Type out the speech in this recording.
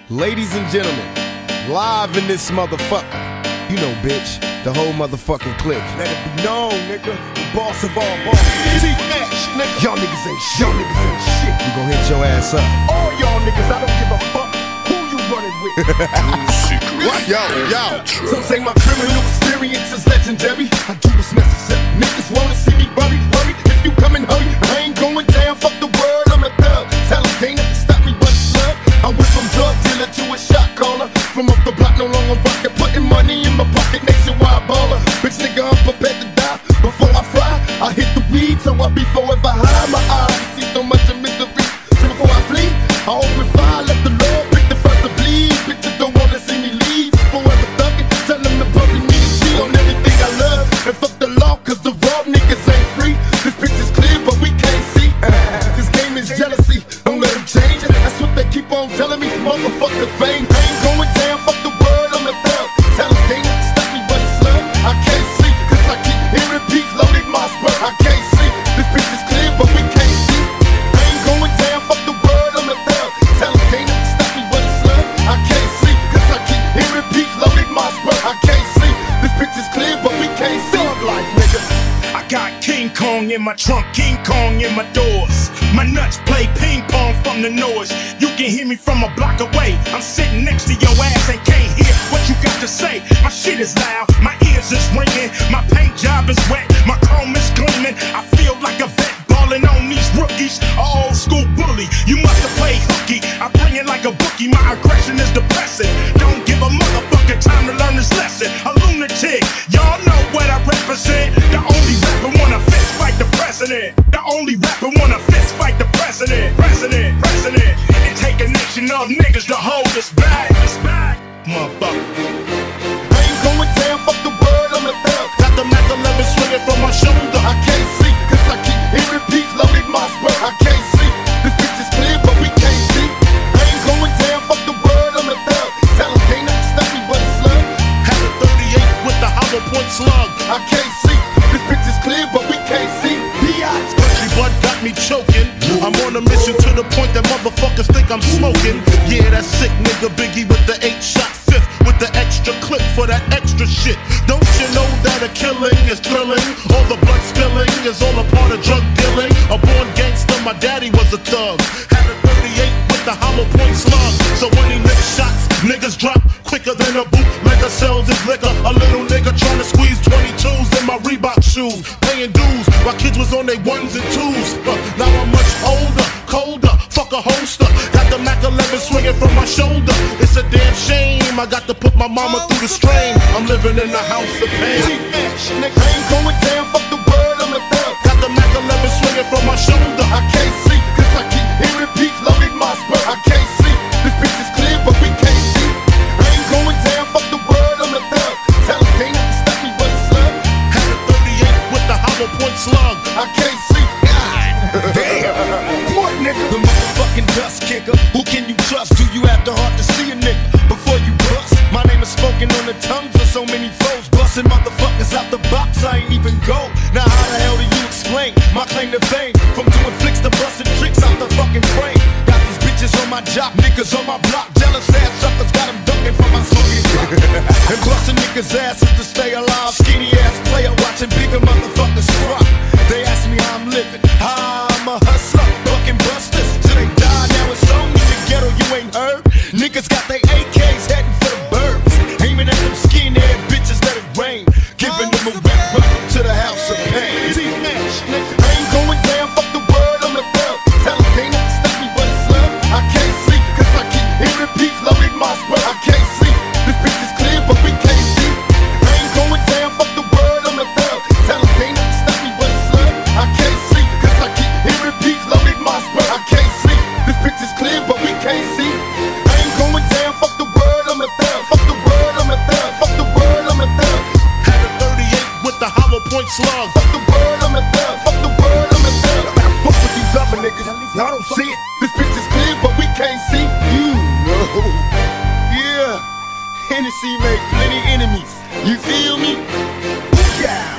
Ladies and gentlemen, live in this motherfucker. You know, bitch, the whole motherfucking clique. Let it be known, nigga, the boss of all bosses. T-Ash, nigga. Y'all niggas ain't shit. We gon' hit your ass up. All y'all niggas, I don't give a fuck who you running with. Yo. Some say my criminal experience is legendary. I do what's necessary. Niggas wanna see me worry. If you come and hurry, I ain't going down. Fuck the world, I'm a thug. Talent can't stop me but slug. I went from drug dealer to a shot caller. From up the block, no longer rockin', putting money in my pocket, nationwide baller. Bitch nigga, I'm prepared to die. Before I fry, I hit the weed, so I be forever high. My eyes see so much of misery. So before I flee, I open fire, let the Lord pick the first to bleed. Bitches don't wanna see me leave. Forever thuggin', tell them to bury me and cheat on everything I love. And fuck the law, cause the raw niggas ain't free. This bitch is clear, but we can't see. This game is jealousy, don't let them change it. That's what they keep on telling me, motherfucker fame. I ain't going down, fuck the world, I'm a thug. Tell them they not stop me but it's love. I can't see, cause I keep hearing beats loaded my spur. I can't see, this bitch is clear, but we can't see. I ain't going down, fuck the world, I'm a thug. Tell them they not stop me but it's love. I can't see, cause I keep hearing beats loaded my spur. I can't see, this bitch is clear, but we can't see. Thug life, nigga. I got King Kong in my trunk, King Kong in my doors. My nuts play ping pong from the noise. You can hear me from a block away. I'm sitting next to your ass and can't hear what you got to say. My shit is loud, my ears is ringing. My paint job is wet, my chrome is gleaming. I feel like a vet balling on these rookies. A old school bully, you must have played hooky. I bring it like a bookie, my aggression is depressing. Don't give a motherfucker time to learn this lesson. A lunatic, y'all know what I represent. The only rapper wanna fist fight the president. The only rapper wanna fist fight the president. President. It take a nation of niggas to hold us back. Motherfucker. I ain't going down, fuck the world, I'm a thug. Got the Mac 11 swinging from my shoulder. I can't see, cause I keep hearing beats loaded my spur. I can't see, this bitch is clear, but we can't see. I ain't going down, fuck the world, I'm a thug. Tell them they not stop me but it's love. Had a 38 with the hollow point slug. I can't see, this bitch is clear, but we can't see. B.I.'s Country bud got me choking. I'm on a mission to the point that motherfuckers think I'm smoking. Yeah, that sick nigga Biggie with the 8-shot fifth, with the extra clip for that extra shit. Don't you know that a killing is thrilling? All the blood spilling is all a part of drug dealing. A born gangster, my daddy was a thug. Had a 38 with the hollow point slug. So when he licks shots, niggas drop quicker than a bootlegger sells his liquor. A little nigga trying to squeeze 22s in my Reebok shoes, paying dues while kids was on their ones and twos. Now I'm much older, colder, fuck a holster. Got the Mac 11 swinging from my shoulder. It's a damn shame I got to put my mama through the strain. I'm living in a house of pain. Nigga, I ain't going down, fuck the world, I'm a thug. Got the Mac 11 swinging from my shoulder. I can't see, cause I keep hearing beats loaded my spur. I can't see, this bitch is clear, but we can't see. I ain't going down, fuck the world, I'm a thug. Tell them they not stop me but it's love. Had a 38 with the hollow point slug. I can't see. God damn. What nigga? The motherfucking dust kicker. Who can you trust? Do you have the heart to see a nigga before you bust? My name is spoken on the tongues of so many foes. Busting motherfuckers out the box, I ain't even go. Now how the hell do you explain my claim to fame? From doing flicks to busting tricks out the fucking frame. Got these bitches on my job, niggas on my block. Jealous ass suckers got them ducking from my Soviet block. And busting niggas' asses to stay alive. Skinny ass player watching bigger motherfuckers rock. They ask me how I'm living, how I'm a hustler, bucking busters till they die. Now it's on in the ghetto, you ain't heard. Niggas got they AKs heading for the burbs, aiming at them skinhead bitches, let it rain, giving them a wet welcome to the house of pain. I ain't going down, fuck the world, I'm a thug. Tell them they not stop me but it's love. I can't see, cause I keep hearing beats loaded my spur. I can't see, this bitch is clear but we can't see. I ain't going down, fuck the world, I'm a thug. Tell them they not stop me but it's love. I can't see, cause I keep hearing beats loaded my spur. I can't see, this bitch is clear but we can't see. I ain't going down, fuck the world, I'm a thug. Fuck the world, I'm a thug. Fuck the world, I'm a thug. Had a 38 with the hollow point slug. Fuck the world, I'm a thug. Fuck the world, I'm a thug. I fuck with these other niggas, y'all don't see it. This bitch is clear but we can't see. You know. Yeah, Hennessy made plenty enemies. You feel me? Yeah.